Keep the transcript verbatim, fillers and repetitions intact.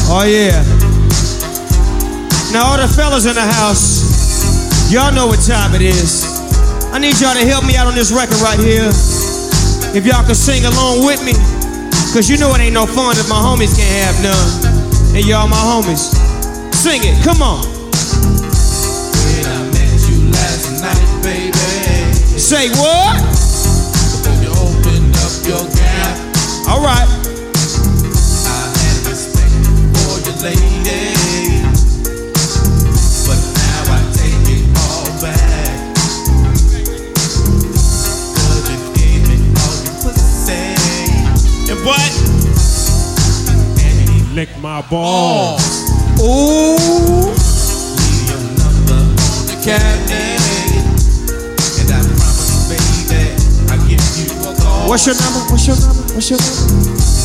Oh yeah. Now all the fellas in the house, y'all know what time it is. I need y'all to help me out on this record right here. If y'all can sing along with me, cause you know it ain't no fun if my homies can't have none. And y'all my homies. Sing it, come on. When I met you last night, baby. Say what? When you opened up your gap. All right. I had respect for your lady, but now I take it all back. Cause you gave me all your pussy. And what? And he Lick my balls. Ooh. leave your number on the cabinet. And I promise, baby, I'll give you a call. What's your number? What's your number? What's your number?